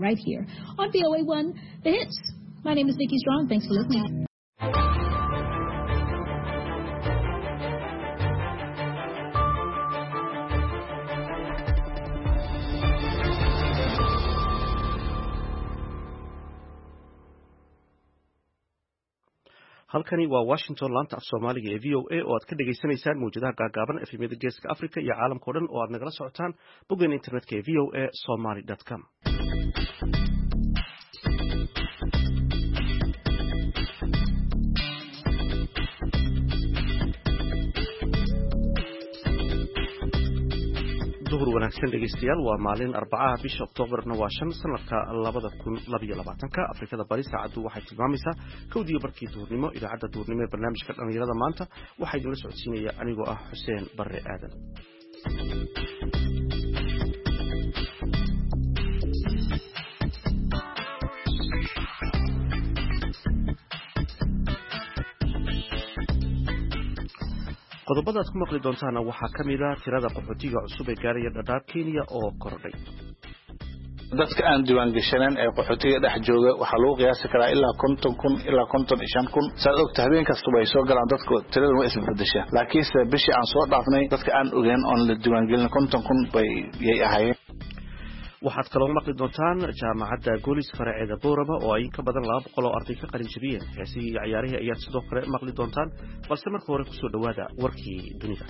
right here on VOA1 The Hits. My name is Nikki Strong. Thanks for listening. halkani waa Washington laanta af Soomaaliga ee VOA oo aad ka dhageysanaysaan mowjadaha gaagaaban efemyada geeska Afrika iyo caalamka oo dhan oo aad nagala socotaan boggan internetka ee voasomali.com. duhur wanaagsan dhegeystayaal waa maalin Arbacaha bisha Oktoobarna waa 5 sanadka 2022 Afrikada Bari saacadu waxay tilmaamaysaa 1:00 duhurnimo idaacadda duhurnimo ee barnaamijka dhalinyarada maanta waxay idin la socodsiinaya anigoo ah Xuseen Barre Aadan. qodobada aad ku maqli doontaan waxaa ka mid ah tirada qaxootiga cusub ee gaaraya Dadaab Kenya oo kordhay. dadka aan diiwaan gashaneen ee qaxootiga dhex jooga waxa lagu qiyaasi karaa ilaa 50,000 ilaa 55,000 saad ogtahay habeen kasta way soo galaan dadku tirada way isbedeshaa laakiin bishii aan soo dhaafnay dadka aan ogeyn oo la diiwaan gelin 50,000 bay ahaayeen. waxaad kaloo maqli doontaan jaamacadda Golis faraceeda Boorama oo ay ka badan 200 oo arday ka qalin jabiyeen heesihii iyo ciyaarihii ayaad sidoo kale maqli doontaan balse marka hore ku soo dhawaada warkii dunida.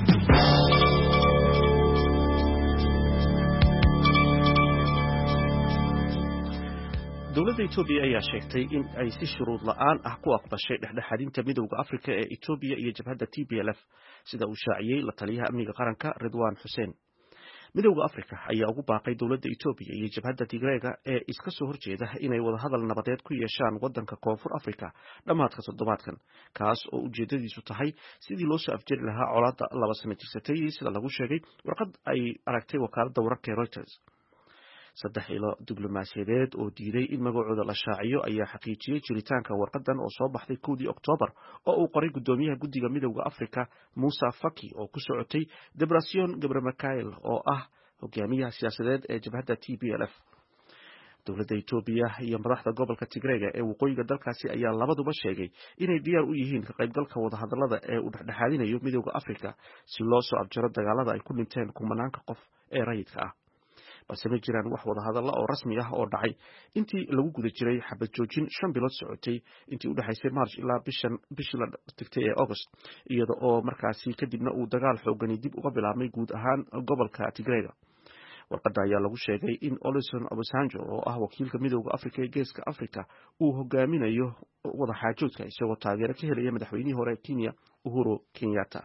dowladda Itoobiya ayaa sheegtay in ay si shuruud la'aan ah ku aqbashay dhexdhexaadinta midowga Afrika ee Itoobiya iyo jabhadda TPLF sida uu shaaciyay la taliyaha amniga qaranka Ridwan Hussein. midowga Afrika ayaa ugu baaqay dowladda Itoobiya iyo jabhadda Tigreega ee iska soo horjeeda inay wada hadal nabadeed ku yeeshaan wadanka Koonfur Afrika dhamaadka toddobaadkan kaas oo ujeedadiisu tahay sidii loo soo afjari lahaa colaadda laba sano jirsatay sida lagu sheegay warqad ay aragtay wakaaladda wararka Reuters. saddex ilo diblomaasiyadeed oo diiday in magacooda la shaaciyo ayaa xaqiijiyay jiritaanka warqadan oo soo baxday 1 Oktoobar oo uu qoray gudoomiyaha guddiga midowga Afrika Musa Faki oo ku socotay Debretsion Gebremichael oo ah hogaamiyaha siyaasadeed ee jabhadda TPLF. dowladda Itoobiya iyo madaxda gobolka Tigreega ee waqooyiga dalkaasi ayaa labaduba sheegay inay diyaar u yihiin ka qaybgalka wadahadallada ee uu dhexdhexaadinayo midowga Afrika si loo soo abjaro dagaalada ay ku dhinteen kumanaanka qof ee rayidka ah. balse ma jiraan wax wada hadalla oo rasmi ah oo dhacay intii lagu guda jiray xabad joojin 5 bilood socotay intii u dhaxaysay March ilaa bishii la tagtay ee August iyada oo markaasi kadibna uu dagaal xooggan dib uga bilaabmay guud ahaan gobolka Tigreega. warqadda ayaa lagu sheegay in Olusegun Obasanjo oo ah wakiilka midowga Afrika ee geeska Afrika uu hogaaminayo wada xaajoodka isagoo taageero ka helaya madaxweynihii hore ee Kenya Uhuru Kenyatta.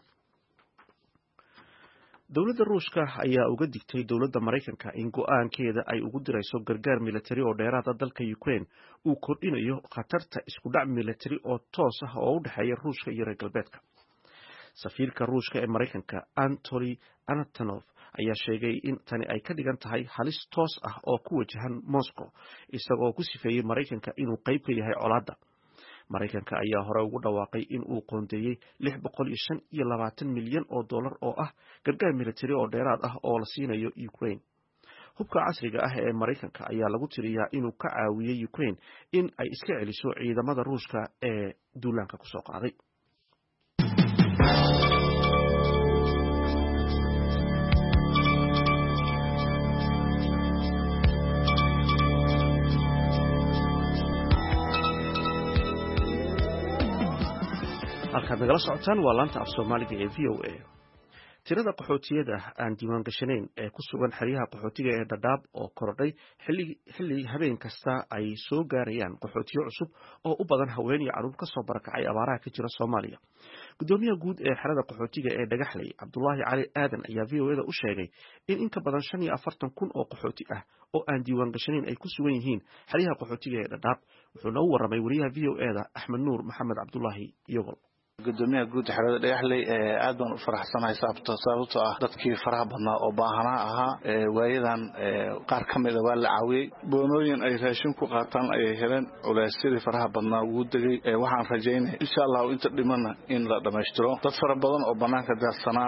dowladda Ruushka ayaa uga digtay dowladda Mareykanka in go'aankeeda ay ugu dirayso gargaar militari oo dheeraad ah dalka Ukraine uu kordhinayo khatarta isku dhac militari oo toos ah oo u dhaxeeya Ruushka iyo reer galbeedka. safiirka Ruushka ee Mareykanka Anatoly Anatonov ayaa sheegay in tani ay ka dhigan tahay halis toos ah oo ku wajahan Moscow isagoo ku sifeeyay Mareykanka inuu qayb ka yahay colaadda. Mareykanka ayaa hore ugu dhawaaqay in uu qoondeeyay $625 milyan oo ah gargaar militari oo dheeraad ah oo la siinayo Ukraine. hubka casriga ah ee Mareykanka ayaa lagu tiriyaa inuu ka caawiyay Ukraine in ay iska celiso ciidamada Ruushka ee duulaanka ku soo qaaday. halkaad nagala socotaan waa laanta af Soomaaliga ee VOA. tirada qaxootiyada aan diiwaan gashanayn ee ku sugan xeryaha qaxootiga ee Dadaab oo kordhay xilli habeen kasta ay soo gaarayaan qaxootiyo cusub oo u badan haween iyo carruur ka soo barakacay abaaraha ka jira Soomaaliya. gudoomiyaha guud ee xerada qaxootiga ee Dhagaxley Cabdullaahi Cali Aadan ayaa VOA-da u sheegay in ka badan 45,000 oo qaxooti ah oo aan diiwaan gashanayn ay ku sugan yihiin xeryaha qaxootiga ee Dadaab. wuxuuna u waramay wariyaha VOA-da Axmed Nuur Maxamed Cabdullaahi Yogol. gudoomiyaha guud xerada dhagaxley aad baan u faraxsanahay sababtoo ah dadkii faraha badnaa oo baahanaa ahaa waayadan qaar kamid ah waa la caawiyay boonooyin ay raashin ku qaataan ay heleen culeysyadii faraha badnaa ugu degay waxaan rajaynay insha Allah inta dhimana in la dhameystiro dad fara badan oo banaanka daarsanaa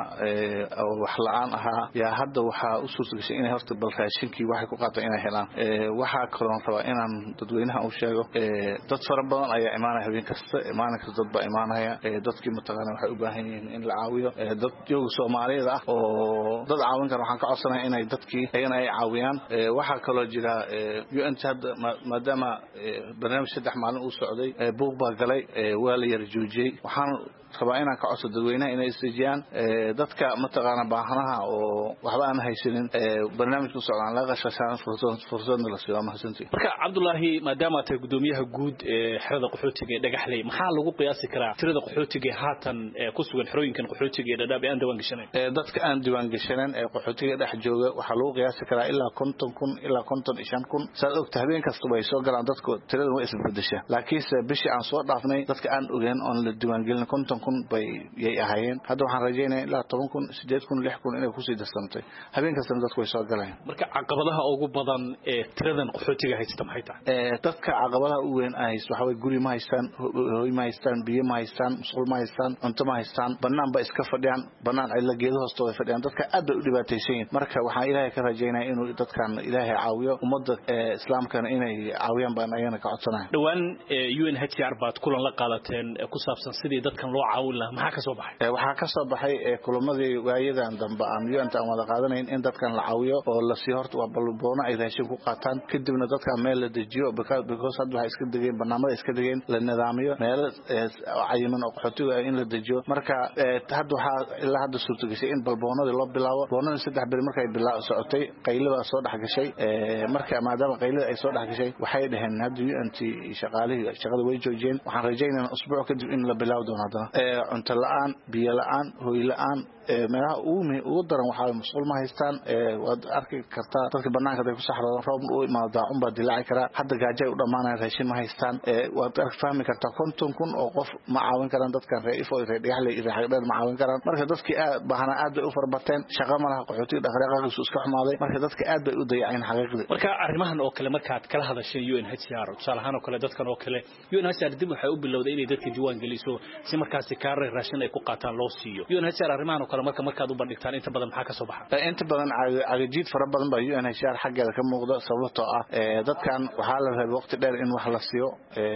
wax la'aan ahaa yaa hadda waxaa u suurtagashay inay horta bal raashinkii waxay ku qaataan inay helaan waxaa kaloo rabaa inaan dadweynaha u sheego dad fara badan ayaa imaanaya habeen kasta maalin kasta dad baa imaanaya dadkii mataqaana waxay u baahan yihiin in la caawiyo dad jooga Soomaaliyeed ah oo dad caawin kara waxaan ka codsanayaa inay dadkii ayana ay caawiyaan waxaa kaloo jira UN hadda maadaama barnaamij 3 maalin uu socday buuq baa galay waa la yar joojiyay waxaan rabaa inaan ka codso dadweynaha inay istijiyaan dadka mataqaana baahanaha oo waxba aan haysanin barnaamijku socdaan la qashashaan fursadna la siiyo mahadsantii marka Cabdullaahi maadaama ay gudoomiyaha guud xerada qaxootiga ee dhagaxley maxaa lagu qiyaasi karaa tirada qaxootiga haatan ku sugan xerooyinkan qaxootiga ee Dadaab aan diiwaan gashanay dadka aan diiwaan gashanan ee qaxootiga dhex jooga waxa lagu qiyaasi karaa ilaa 50,000 ilaa 55,000 saad ogta habeen kasta way soo galaan dadku tirada way isbedeshaa laakiin bishii aan soo dhaafnay dadka aan ogeyn on la diiwaan gelin 50,000 bay ahayeen hadda waxaan rajaynayaa ilaa 10,000 8,000 6,000 inay ku sii darsantay habeen kasta dadku way soo galayaan marka caqabadaha ugu badan ee tiradan qaxootiga haysta maxay tahay dadka caqabadaha ugu weyn ay waxa way guri ma haystaan hooy ma haystaan biyo ma haystaan musqul ma haystaan cunto ma haystaan banaan ba iska fadhiyaan banaan ay la geedo hoostooda fadhiyaan dadka aad bay u dhibaataysan marka waxaan Ilaahay ka rajaynayaa inuu dadkan Ilaahay caawiyo ummadda islaamkana inay caawiyaan baan ayana ka codsanahay dhawaan UNHCR baad kulan la qaadateen ku saabsan sidii dadkan loo caawin lahaa maxaa ka soo baxay waxaa ka soo baxay kulamadii waayadan dambe aan UNta aan wada qaadanayn in dadkan la caawiyo oo la sii horta waa balboona ay raashin ku qaataan kadibna dadkan meel la dejiyo because hadda waxay iska degeen barnaamijada iska degeen la nidaamiyo meel cayiman oo qaxootiga in la dejiyo marka hadda waxaa ilaa hadda suurtagashay in balboonada loo bilaabo boonada 3 bil markay bilaa socotay qaylada soo dhaxgashay marka maadaama qaylada ay soo dhaxgashay waxay dhaheen hadda UNT shaqaalihi shaqada way joojiyeen waxaan rajaynaynaa usbuuc kadib in la bilaabo doono hadda cunto la'aan biyo la'aan hooy la'aan meelaha ugu daran waxaa musqul ma haystaan waad arki kartaa dadka banaanka ay ku saxroodaan roob u imaado umba dilaaci kara hadda gaajay u dhamaanayaan raashin ma haystaan waad fahmi kartaa 50,000 oo qof ma caawin karaan dadkan reefo ay dhagaxley dheer ma caawin karaan marka dadkii baahana aad bay u farbateen shaqo ma laha qaxootiga dhaqdhaqaaqiisu iska xumaaday marka dadka aad bay u dayaceen xaqiiqdii marka arrimahan oo kale markaad kala hadashay UNHCR tusaalahaan oo kale dadkan oo kale UNHCR dib waxay u bilowday inay dadka diiwaan geliso si markaas kaar raashin ay ku qaataan loo siiyo UNHCR arrimahan oo kale markaad u bandhigtaan inta badan maxaa ka soo baxa inta badan cagajiid fara badan baa UNHCR xaggeeda ka muuqda sababtoo ah dadkan waxaa la rabay waqti dheer in wax la siiyo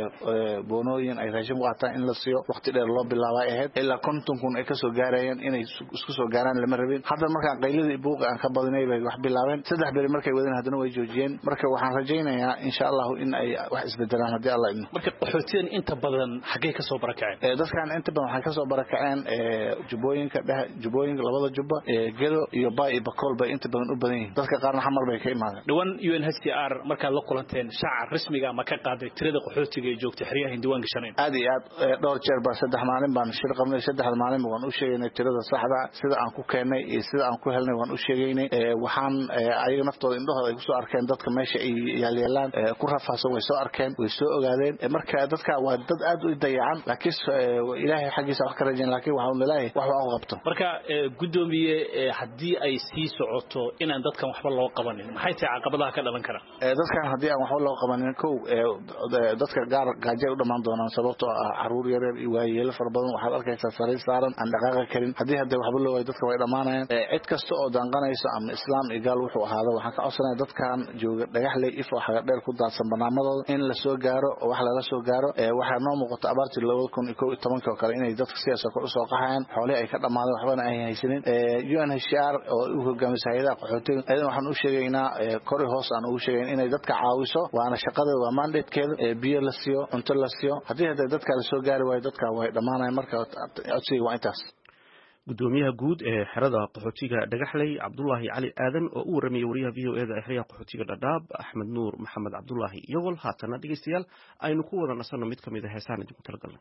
boonooyin ay raashin qaataan in la siiyo waqti dheer loo bilaabay ahayd ilaa 50,000 ay ka soo gaarayeen inay isku soo gaaraan lama rabin hadda markaan qayladii buuq aan ka badinay bay wax bilaabeen 3 bil markay wadeen hadana way joojiyeen marka waxaan rajaynayaa insha Allah in ay wax isbedelaan hadii Allah idmo marka qaxootigan inta badan xagee ka soo barakaceen dadkan inta badan waxay ka soo barakaceen jubooyinka labada jubba gedo iyo Bay iyo Bakool bay inta badan u badan yihiin dadka qaarna xamar bay ka imaadeen dhawaan UNHCR markaad la kulanteen shaaca rasmiga ma ka qaaday tirada qaxootiga ee joogta xeryaha diiwaan gashaneen aad iyo aad dhowr jeer baa 3 maalin baan shir qabnay 3 maalin waan u sheegaynay tirada saxda sida aan ku keenay iyo sida aan ku helnay waan u sheegaynay waxaan ayaga naftooda indhahooda ay ku soo arkeen dadka meesha ay yaalayaan ku rafaasan way soo arkeen way soo ogaadeen marka dadka waa dad aad u dayacan laakiin Ilaahay xaqiisa wax ka rajeen laakiin waxa uu leeyahay wax waa qabto marka gudoomiye hadii ay sii socoto inaan dadkan waxba loo qabanin maxay tahay caqabadaha ka dhalan kara dadkan hadii aan waxba loo qabanin dadka gaar gaajay u dhamaan doonaan sababtoo ah caruur yar iyo waayeel fara badan waxaad arkaysaa sariir saaran aan dhaqaaqi karin hadii waxba loo dadka way dhamaanayaan cid kasta oo danqanaysa ama islaam igaal wuxuu ahaado waxaan ka codsanayaa dadkan jooga dhagaxley if waxa dheer ku daadsan barnaamijyada in la soo gaaro oo wax laga soo gaaro waxa noo muuqata abaartii 2011 oo kale inay dadka siyaasad kor u soo qaxayaan xoolaha ay ka dhamaadeen waxbana ay haysanin UNHCR oo u hogaamisa hay'adaha qaxootiga aydan waxaan u sheegaynaa kor hoos aan ugu sheegayn inay dadka caawiso waana shaqadeeda waa mandatekeeda biyo la siiyo cunto la siiyo hadii dadka la soo gaari waayo dadka way dhamaanayaan marka codsiga waa intaas gudoomiyaha guud ee xerada qaxootiga dhagaxley Cabdullaahi Cali Aadan oo u waramay wariyaha VOA-da xerada qaxootiga Dadaab Axmed Nuur Maxamed Cabdullaahi iyagoo haatana dhageystayaal aynu ku wada nasano mid kamid ah heesaha dib u talagalnay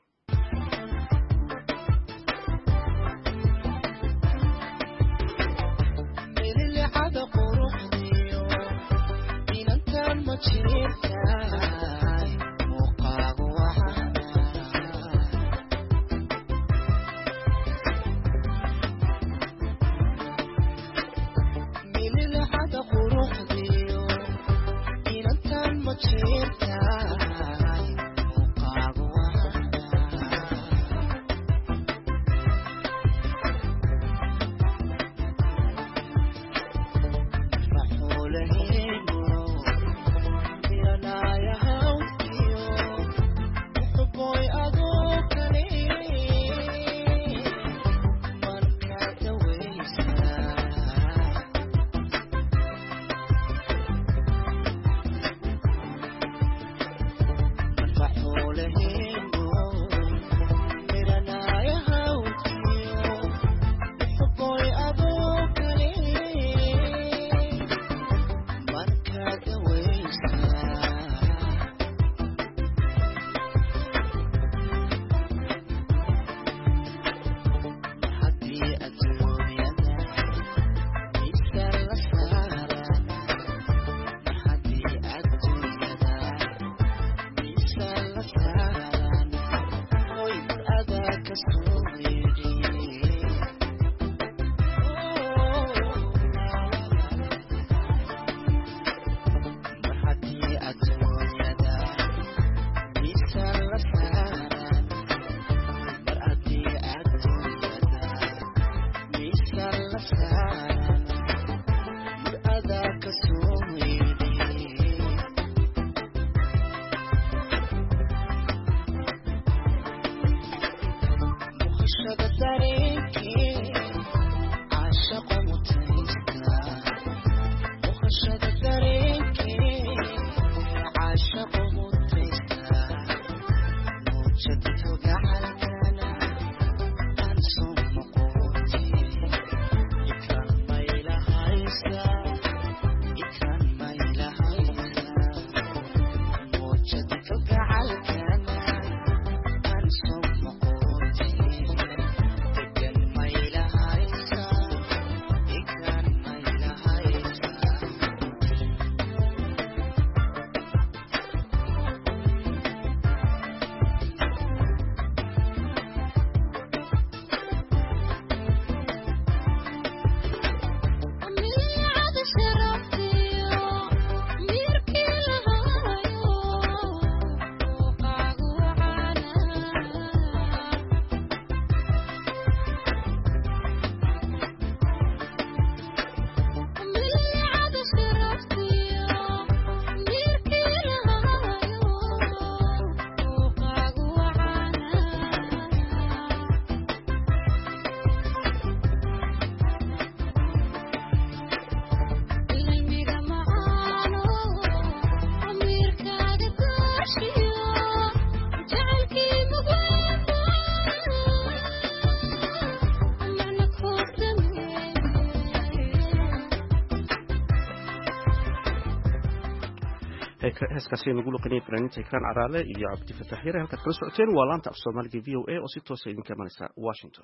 heeskaasi nagu luqinay fanaaniinta Ikran Caraale iyo Cabdi Fataax Yare halkaad kala socoteen waa laanta af Soomaaliga VOA oo si toos ah idinka imanaysa Washington.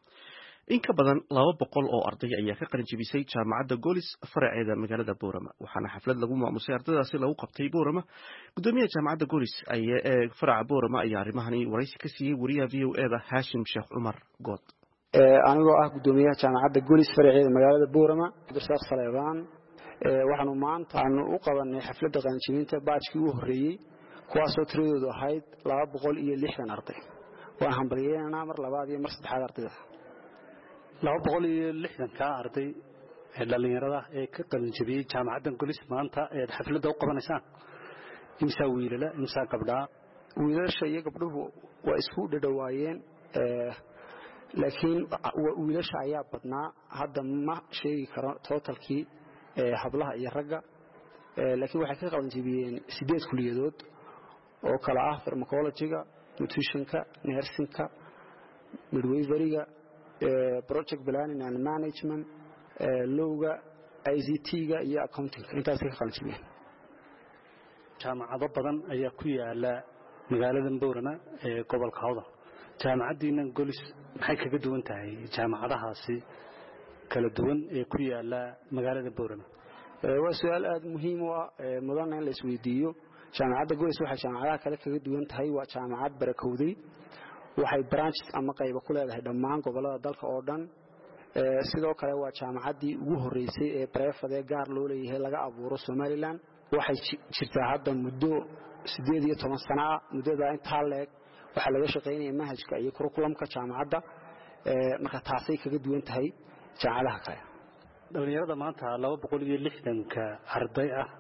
In ka badan 200 oo arday ayaa ka qalin jebisay jaamacadda Golis faraceeda magaalada Boorama waxaana xaflad lagu maamusay ardaydaasi lagu qabtay Boorama. Gudoomiyaha jaamacadda Golis ayaa faraca Boorama ayaa arrimahani waraysi ka siiyay wariyaha VOA-da Hashim Sheekh Umar Good. anigoo ah gudoomiyaha jaamacadda Golis faraceeda magaalada Boorama Abdulsaaq Saleebaan waxaanu maanta aanu u qabanay xafladda qalinjebinta baajkii ugu horeeyay kuwaasoo tiradoodu ahayd 260 arday waan hambalyeynaa mar labaad iyo mar saddexaad ardayda 260 ka arday dhalinyarada ee ka qalinjebiyay jaamacadda Golis maanta ee xafladda u qabanaysaan imsa wiilala imsa gabdha wiilasha iyo gabdhuhu waa isku dhadhawaayeen laakiin wiilasha ayaa badnaa hadda ma sheegi karo totalkii hablaha iyo ragga laakiin waxay ka qaban jibiyeen 8 kuliyadood oo kala ah pharmacology-ga nutrition-ka nursing-ka midwifery-ga project planning and management law-ga ICT-ga iyo accounting-ka intaas ka qaban jibiyeen jaamacado badan ayaa ku yaala magaalada Boorama ee gobolka Hawda jaamacaddiina Golis maxay kaga duwan tahay jaamacadahaasi kala duwan ee ku yaala magaalada Boorama waa su'aal aad muhiim u ah mudan in la isweydiiyo jaamacadda Golis waxay jaamacadaha kale kaga duwan tahay waa jaamacad barakowday waxay branches ama qaybo ku leedahay dhammaan gobolada dalka oo dhan sidoo kale waa jaamacaddii ugu horeysay ee private gaar loo leeyahay laga abuuro Somaliland waxay jirtaa hadda muddo 18 sano muddada inta leeg waxa laga shaqeynayay manhajka iyo curriculumka jaamacadda marka taasay kaga duwan tahay jaamacadaha kale dhalinyarada maanta 260ka arday ah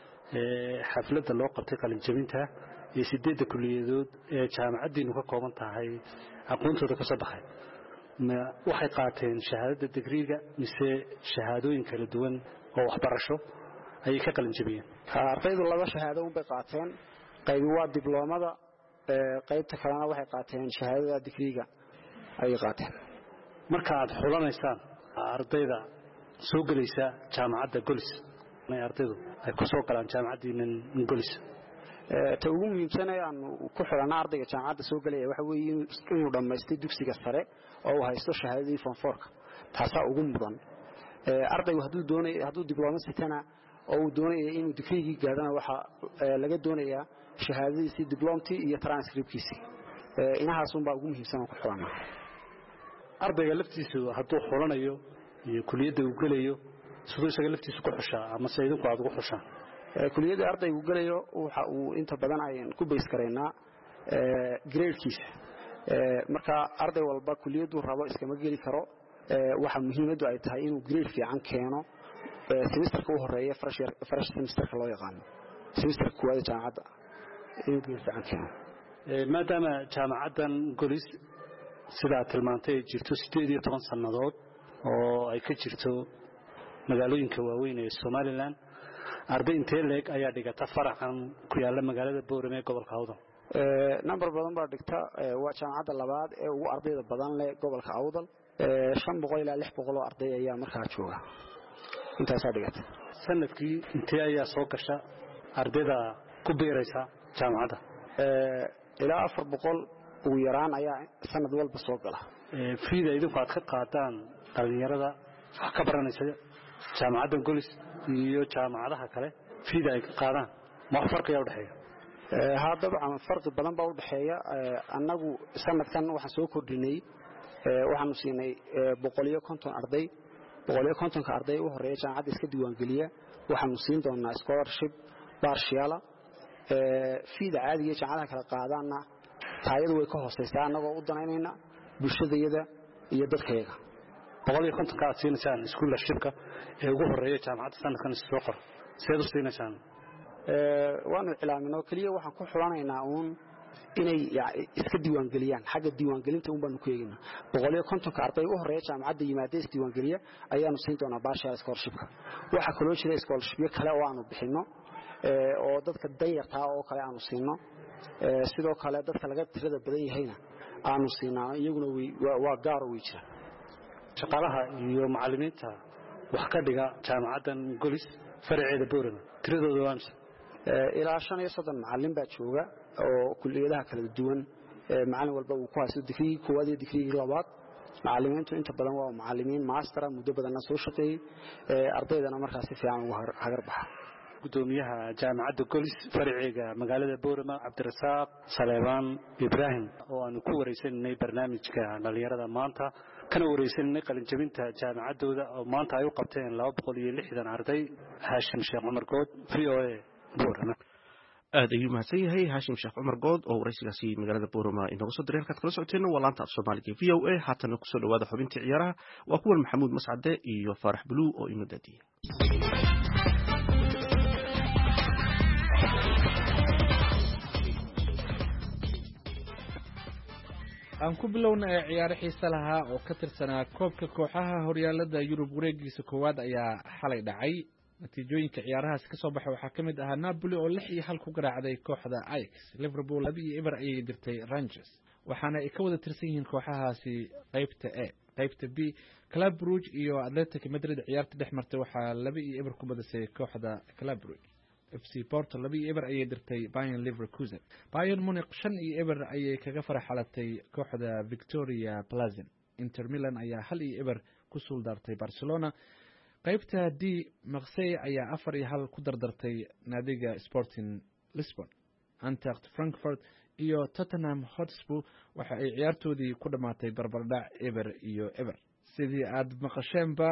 xafladda loo qabtay qalin jabinta iyo 8 kuliyadood ee jaamacaddiinu ka kooban tahay aqoontooda ka soo baxay waxay qaateen shahaadada digriga mise shahaadooyin kala duwan oo waxbarasho ayay ka qalin jabiyeen ardaydu laba shahaado un bay qaateen qayb waa dibloomada qaybta kalena waxay qaateen shahaadada digriga ayay qaateen marka aad xulanaysaan ardayda soo galaysa jaamacadda Golis ardaydu ay ku soo galaan jaamacaddiinan Golis ta ugu muhiimsan ee aan ku xulana ardayga jaamacadda soo galaya waxa weeye inuu dhameystay dugsiga sare oo uu haysto shahaadadii form 4 taasa ugu mudan ardaygu hadduu diblooma sitana oo uu doonayo inuu digrigii gaadana waxa laga doonayaa shahaadadiisii diblomtii iyo transcriptkiisii inahaas un baa ugu muhiimsan ku xulana ardayga laftiisu hadduu xulanayo iyo kuliyadda uu galayo sidoo isaga laftiisu ku xushaa ama sayidinku aad ugu xushaan kuliyadda ardaygu galayo waxa uu inta badan ayaan ku base kareynaa gradekiisa marka arday walba kuliyaddu rabo iskama geli karo waxa muhiimadu ay tahay inuu grade fiican keeno semesterka u horeeya fresh semesterka loo yaqaan semesterka kuwaad jaamacadda inuu grade fiican keeno maadaama jaamacaddan Golis sida tilmaantay jirto 18 sanadood oo ay ka jirto magaalooyinka waaweyn ee Soomaaliland arday intee leeg ayaa dhigata faracan ku yaala magaalada Boorame ee gobolka Awdal number badan baa dhigta waa jaamacadda labaad ee ugu ardayda badan leh gobolka Awdal 500 ilaa 600 arday ayaa markaa jooga intaas dhigata sanadkii intee ayaa soo gasha ardayda ku biiraysa jaamacadda ilaa 400 ugu yaraan ayaa sanad walba soo gala fiida idinku aad ka qaadaan dhalinyarada wax ka baranaysa jaamacadda Golis iyo jaamacadaha kale fiida ay qaadaan ma farqi u dhaxeeyo dabcan farqi badan baa u dhaxeeya annagu sanadkan waxaan soo kordhinay waxaanu siinay 150 arday 150 arday u horeeya jaamacadda iska diiwaan geliya waxaanu siin doonaa scholarship partial fiida caadiga jaamacadaha kala qaadana taayadu way ka hooseysaa annagoo u danaynayna bulshadayada iyo dadkayga 150 ka siinaysan scholarshipka ee ugu horeeya jaamacadda sanadkan soo qor seedu siinaysan waanu cilaaminoo kaliya waxaan ku xulanaynaa inay iska diiwaan galiyaan xagga diiwaan galinta baan ku eegnaa 150 arday u horeeya jaamacadda yimaadeen diiwaan galiya ayaanu siin doonaa partial scholarshipka waxa kale oo jira scholarship kale oo aanu bixino oo dadka danyarta oo kale aanu siino sidoo kale dadka laga tirada badan yahayna aanu siinaa iyaguna waa gaar oo jira shaqaalaha iyo macallimiinta wax ka dhiga jaamacaddan Golis faraceeda Boorame tiradooda waa ilaa 35 macallin baa jooga oo kulliyadaha kala duwan macallin walba uu ku haysto digrii koowaad iyo digrii labaad macallimiintu inta badan waa macallimiin master muddo badan soo shaqeeyay ardaydana markaas si fiican ugu hagar baxa gudoomiyaha jaamacadda Golis faraceega magaalada Boorame Cabdirasaaq Saleebaan Ibrahim oo aan ku wareysanay barnaamijka dhalinyarada maanta kana wareysanay qalin jabinta jaamacaddooda oo maanta ay u qabteen 260 arday Haashim Sheekh Cumar Good VOA Boorame aad ayuu mahadsan yahay Haashim Sheekh Cumar Good oo wareysigaasi magaalada Boorame inoo soo diray halkaad kala socoteen waa laanta af Soomaaliga VOA haatan ku soo dhawaada xubintii ciyaaraha waa kuwan Maxamuud Mascade iyo Farax Blue oo inoo daadiyay aan ku bilownay ciyaar xiiso lahaa oo ka tirsanaa koobka kooxaha horyaalada Yurub wareegiisa koowaad ayaa xalay dhacay natiijooyinka ciyaarahaas ka soo baxay waxaa kamid ahaa Napoli oo 6-1 ku garaacday kooxda Ajax Liverpool 2-2 ayay dirtay Rangers waxaana ay ka wada tirsan yihiin kooxahaasi qaybta A qaybta B Club Brugge iyo Atletico Madrid ciyaarta dhexmartay waxaa 2-2 ku badisay kooxda Club Brugge FC Porto 2-2 ayay dirtay Bayern Leverkusen Bayern Munich 5-2 ayay kaga faraxalatay kooxda Victoria Plzen Inter Milan ayaa 1-2 ku suldartay Barcelona qaybta D Marseille ayaa 4-1 ku dardartay naadiga Sporting Lisbon Eintracht Frankfurt iyo Tottenham Hotspur waxa ay ciyaartoodii ku dhamaatay barbardhac 0-0 sidii aad maqasheenba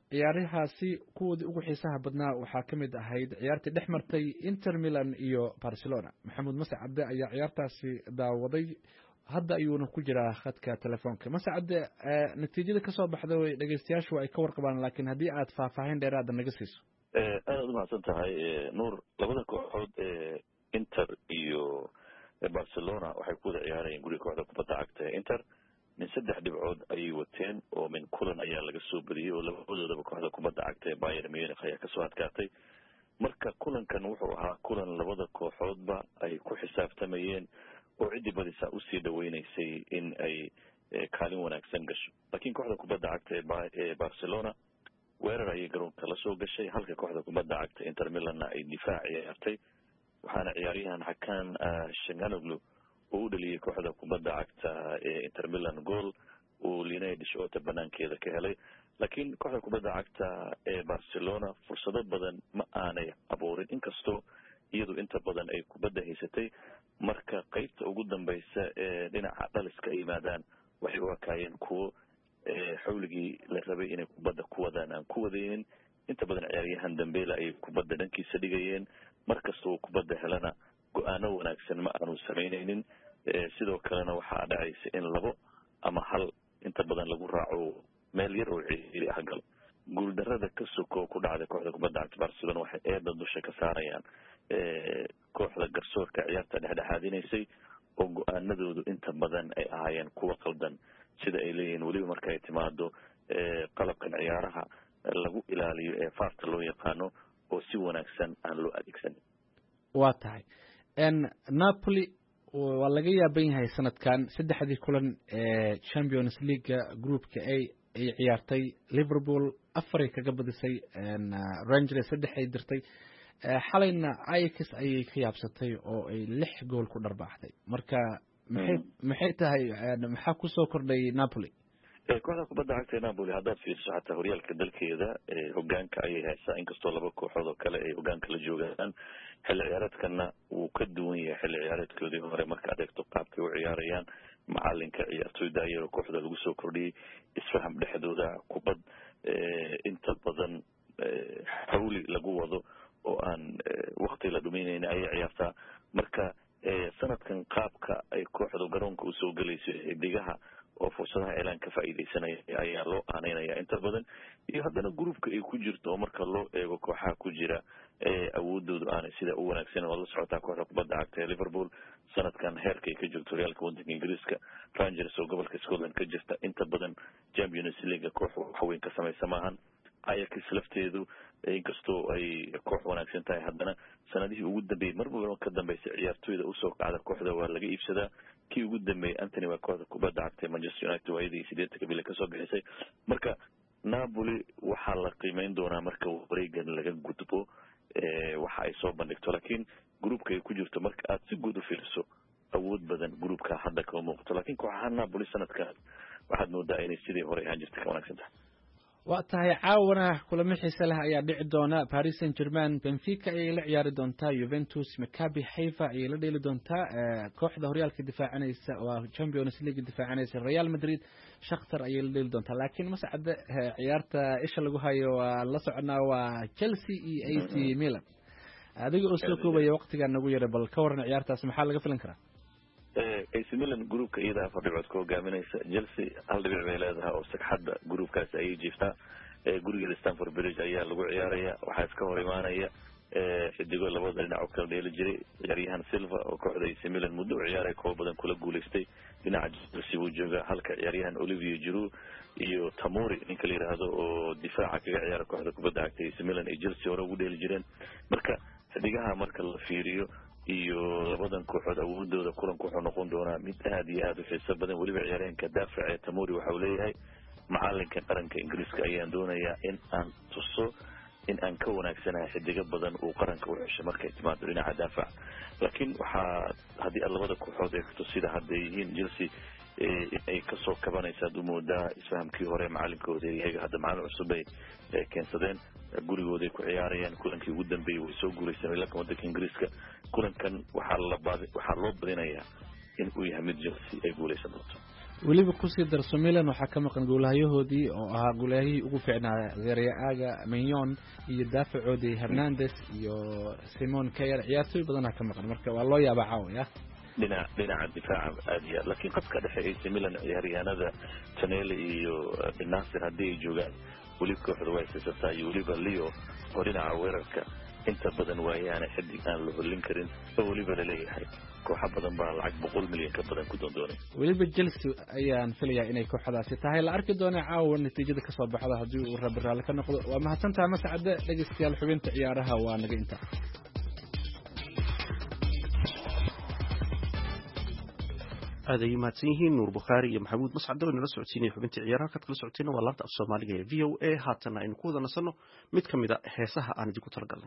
ciyaarahaasi kuwoodii ugu xiisaha badnaa waxaa ka mid ahayd ciyaartii dhex martay Inter Milan iyo Barcelona. Maxamuud Mascade ayaa ciyaartaasi daawaday, hadda ayuuna ku jiraa khadka telefoonka. Mascade, natiijada ka soo baxday way dhageystayaashu ay ka warqabaan, laakiin haddii aad faahfaahin dheeraad naga siiso. aad u mahadsan tahay nuur. labada kooxood Inter iyo Barcelona waxay ku wada ciyaarayeen guriga kooxda kubadda cagta Inter. min 3 dhibcood ayay wateen oo min kulan ayaa laga soo badiyay oo labadoodaba kooxda kubadda cagta Bayern Munich ayaa kasoo adkaatay. marka kulankan wuxuu ahaa kulan labada kooxoodba ay ku xisaabtamayeen oo ciddi badisa u sii dhaweynaysay in ay kaalin wanaagsan gasho. laakiin kooxda kubadda cagta ee Barcelona weerar ayay garoonka la soo gashay, halka kooxda kubadda cagta Inter Milan ay difaac ciyaartay. waxaana ciyaaryahan Hakan Çalhanoğlu uu dhaliyay kooxda kubadda cagta ee Inter Milan gool uu Linay Dishota banaankeeda ka helay. laakiin kooxda kubadda cagta ee Barcelona fursado badan ma aanay abuurin, inkastoo iyadu inta badan ay kubadda haysatay. marka qaybta ugu dambaysa ee dhinaca dhaliska ay yimaadaan waxay u akaayeen kuwo xawligii la rabay inay kubadda ku wadaan aan ku wadaynin. inta badan ciyaaryahan Dembele ay kubadda dhankiisa dhigayeen, markastoo kubadda helana go-aano wanaagsan ma aanu samaynaynin. sidoo kalena waxaa dhacaysa in 2 ama 1 inta badan lagu raaco meel yar oo ciyaari ah gal. guuldarrada ka soko ku dhacday kooxda kubadda cagta Barcelona waxay eedda dusha ka saarayaan kooxda garsoorka ciyaarta dhexdhexaadinaysay oo go-aanadoodu inta badan ay ahaayeen kuwa qaldan, sida ay leeyihiin weliba marka ay timaado qalabkan ciyaaraha lagu ilaaliyo ee faarta loo yaqaano oo si wanaagsan aan loo adeegsan. waa tahay Napoli waa laga yaaban yahay sanadkan 3 kulan ee Champions League groupka ay ciyaartay. Liverpool 4 kaga badisay, Rangers 3 ay dirtay, xalayna Ajax ayay ka yaabsatay oo ay 6 gool ku dharbaaxday. marka maxay tahay maxaa ku soo kordhay Napoli? kooxda kubadda cagta ee Napoli haddaad fiiriso xataa horyaalka dalkeeda hogaanka ayay haysaa, inkastoo 2 kooxood oo kale ay hogaanka la joogaan. xilli ciyaareedkana wuu ka duwan yahay xilli ciyaareedkoodii hore marka adeegto qaabkay u ciyaarayaan. macalinka ciyaartooyda ayay kooxda lagu soo kordhiyey, isfaham dhexdooda, kubad inta badan xawli lagu wado oo aan waqti la dhuminayna ayay ciyaartaa. marka sanadkan qaabka ay kooxdu garoonka u soo galayso xidigaha oo fursadaha elaan ka faa'iideysanaya ayaa loo aaneynaya inta badan. iyo haddana gruupka ay ku jirto oo marka loo eego kooxaha ku jira awoodoodu aanay sida u wanaagsan oo la socotaa kooxda kubadda cagta ee Liverpool sanadkan heerka ay ka joogto horyaalka waddanka Ingiriiska. Rangers oo gobolka Scotland ka jirta inta badan Champions League koox wax weyn ka samaysa maahan. Ajax lafteedu inkastoo ay koox wanaagsan tahay haddana sanadihii ugu dambeeyay marba ka dambeysay ciyaartooyda u soo kacda kooxda waa laga iibsadaa. kii ugu dambeeyay Anthony waa kooxda kubadda cagta Manchester United waayadii 8 bil ka soo bixisay. marka Napoli waxaa la qiimeyn doonaa marka wareegan laga gudbo waxa ay soo bandhigto, laakiin groupka ay ku jirto marka aad si guud u fiiriso awood badan groupka hadda ka muuqato. laakiin kooxaha Napoli sanadkan waxaad moodaa inay sidii hore ahaan jirtay ka wanaagsan tahay. waa tahay caawana kulamo xiiso leh ayaa dhici doona. Paris Saint-Germain Benfica ayay la ciyaari doontaa, Juventus Maccabi Haifa ayay la dheeli doontaa, kooxda horyaalka difaacanaysa waa Champions League difaacanaysa Real Madrid Shakhtar ayay la dheeli doontaa. laakiin Mascade ciyaarta isha lagu hayo waa la soconaa waa Chelsea iyo AC Milan. adiga oo soo koobaya waqtigan nagu yara bal ka waran ciyaartaas maxaa laga filan karaa? AC Milan groupka iyada 4 dhibcood ka hogaaminaysa. Chelsea 1 dhibic bay leedahay oo sagxadda groupkaas ayay jiiftaa. guriga Stamford Bridge ayaa lagu ciyaaraya. waxaa iska hor imaanaya xidigo labada dhinac oo kala dheeli jiray. ciyaaryahan Silva oo kooxda AC Milan muddo ciyaaray koob badan kula guuleystay dhinaca Chelsea uu jooga, halka ciyaaryahan Olivier Giroud iyo Tamori ninka la yiraahdo oo difaaca kaga ciyaara kooxda kubadda cagta AC Milan iyo Chelsea hore ugu dheeli jireen. marka xidigaha marka la fiiriyo iyo labadan kooxood awoodooda kulanku wuxuu noqon doonaa mid aad iyo aad u xiiso badan. weliba ciyaaryahanka daafaca ee Tamori waxa uu leeyahay macalinka qaranka Ingiriiska ayaan doonayaa in aan tuso in aan ka wanaagsanahay xidiga badan uu qaranka u cesho markay timaado dhinaca daafac. laakiin waxaa haddii labada kooxood eegto sida hadda yihiin Chelsea ay ka soo kabanaysaa u moodaa isfahamkii hore macalinkooda iyaga hadda macalin cusub ay keensadeen gurigooda ay ku ciyaarayaan. kulankii ugu dambeeyay way soo guuleysteen ilaa waddanka Ingiriiska. kulankan waxaa loo badinayaa in uu yahay mid Chelsea ay guuleysan doonto. weliba kusii darso Milan waxaa ka maqan goolahayahoodii oo ahaa goolahayihii ugu fiicnaa Serie A-ga Mignon iyo daafacoodii Hernandez iyo Simon Kjaer ciyaartooy badan ka maqan marka waa loo yaabaa caawaya dhinaca difaaca aadiya laakiin qadka dhexe ee Milan ciyaaryahanada Tonelli iyo Benasir haddii ay joogaan weliba kooxdu way siisataa iyo weliba Leo oo dhinaca weerarka inta badan waayaan xidig aan la holin karin oo weliba la leeyahay koox badan baa lacag 100 milyan ka badan ku doondoonay weliba Chelsea ayaan filayaa inay kooxdaasi tahay la arki doona caawa natiijada ka soo baxda haddii uu Rabbi ka noqdo waa mahadsantahay Mascade dhageystayaal xubinta ciyaaraha waa naga inta هذا يماتين نور بخاري محمود مسعد ونلا سعوديين حبنت عيارها كتكل سعوديين والله تأف الصومالية VOA هاتنا إن كودا نصنو متكمدة حيسها أنا ديكو ترقلن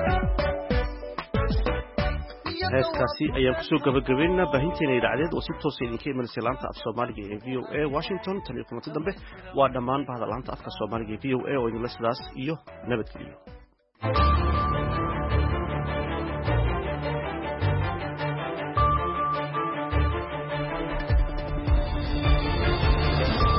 heeskaasi ayaan kusoo gabagabeynaa baahinteena idaacadeed oo si toosa idinka imanaysa laanta af soomaaliga ee VOA Washington tan iyo kulanti dambe waa dhammaan bahda laanta afka soomaaliga ee VOA oo idinla sidaas iyo nabadgelyo